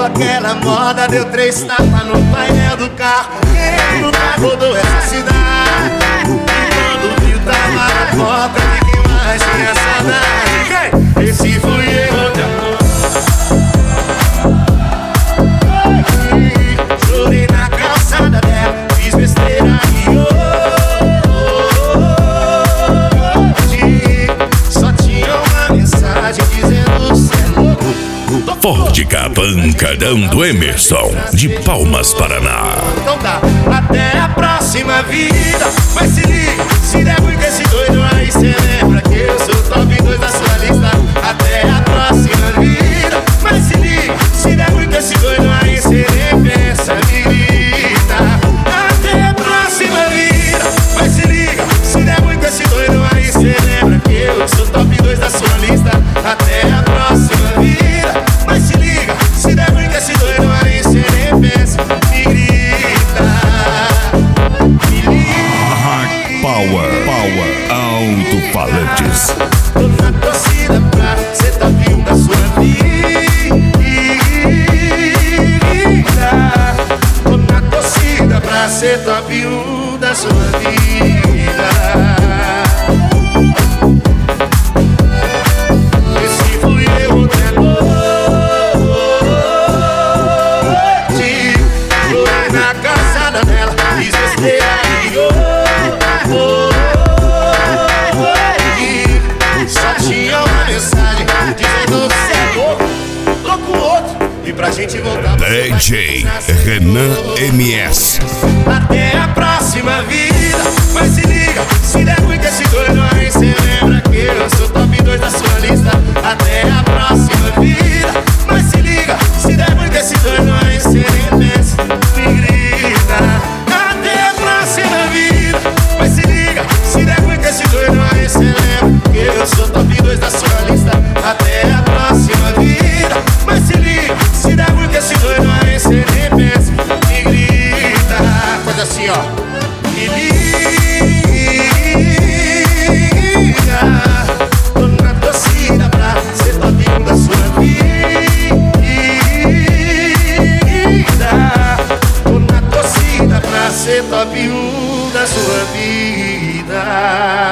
aquela moda, deu 3 tapas no painel do carro. Quem nunca rodou essa cidade? E quando viu tava na porta de quem mais tinha saudade. Esse fui eu de amor. Chorei na calçada dela, fiz besteira e hoje só tinha uma mensagem dizendo cê é louco. Fórdica Pancadão do Emerson, de Palmas, Paraná. Então tá, até a próxima vida. Mas se liga, se der ruim com esse doido aí, cê lembra que eu sou top 2 da sua lista. Até a próxima vida. Mas se liga, se der ruim com esse doido aí, cê nem pensa, me grita. Até a próxima vida. Mas se liga, se der ruim com esse doido aí, cê lembra que eu sou top 2 da sua lista. Até a próxima vida. Mas se liga, se der ruim com esse doido aí, cê nem pensa, me grita. Power, alto-falantes. Tô na torcida pra ser top 1 da sua vida. Tô na torcida pra ser top 1 da sua vida. Esse fui eu de noite. Chorei na calçada dela, fiz besteira e só tinha uma mensagem dizendo cê é louco, tô com outro. E pra gente voltar DJ Renan MS. até a próxima vida. Mas se liga, se der ruim com esse doido aí, cê lembra que eu sou top 2 da sua lista. Até a próxima vida. Mas se liga, se der ruim com esse doido aí, cê nem pensa, me grita. Até a próxima vida. Mas se liga, se der ruim com esse doido aí, cê lembra que eu sou top 2 da sua lista. Até a próxima vida. Mas se liga, se der ruim com esse doido aí, cê nem pensa, me grita. Faz assim, ó. Me liga. Tô na torcida pra ser top 1 da sua vida. Tô na torcida pra ser top 1 da sua vida.